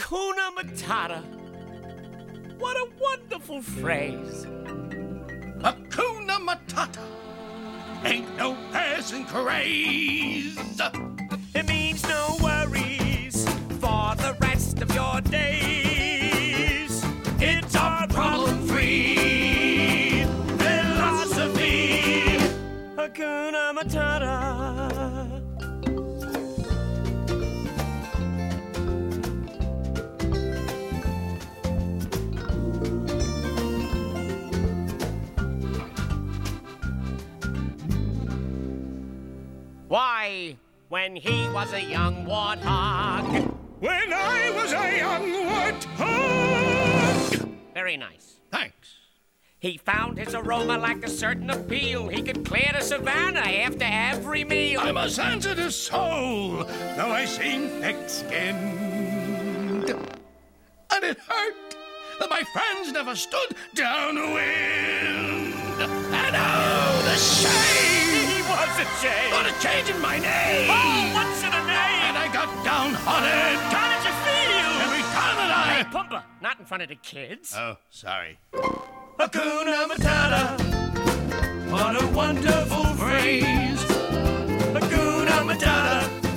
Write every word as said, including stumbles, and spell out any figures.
Hakuna Matata. What a wonderful phrase. Hakuna Matata. Ain't no passing craze. It means no worries for the rest of your days. It's our problem-free philosophy. Hakuna Matata. Why, when he was a young warthog. When I was a young warthog. Very nice. Thanks. He found his aroma like a certain appeal. He could clear the savannah after every meal. I'm a sensitive soul, though I seem thick-skinned. And it hurt that my friends never stood downwind. And oh, the shame! He was ashamed. What a change in my name! Oh, what's in a name? And I got downhearted. How did you feel? Every time that I... Hey, Pumbaa, not in front of the kids. Oh, sorry. Hakuna Matata. What a wonderful phrase. Hakuna Matata.